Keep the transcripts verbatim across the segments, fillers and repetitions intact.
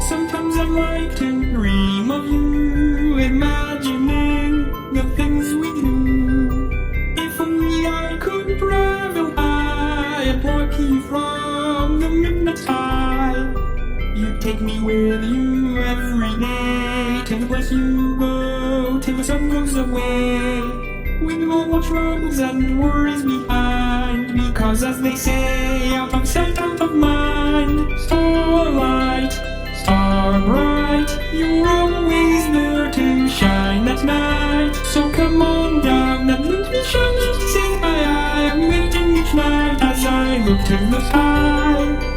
Sometimes I like to dream of you, imagining the things we do. If only I could travel high and pluck you from the midnight sky. You take me with you every day, till the place you go, till the sun goes away. With all troubles and worries behind, because as they say, out of sight, out of mind. Starlight, star bright, you're always there to shine at night. So come on down and let me shine, just say hi. I am waiting each night as I look to the sky.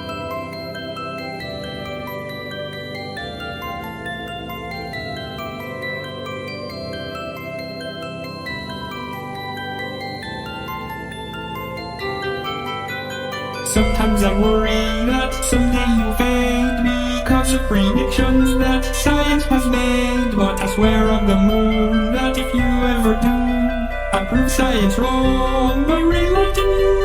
Sometimes I worry that someday you'll fade because of predictions that science has made. But I swear on the moon that if you ever do, I prove science wrong by relighting you.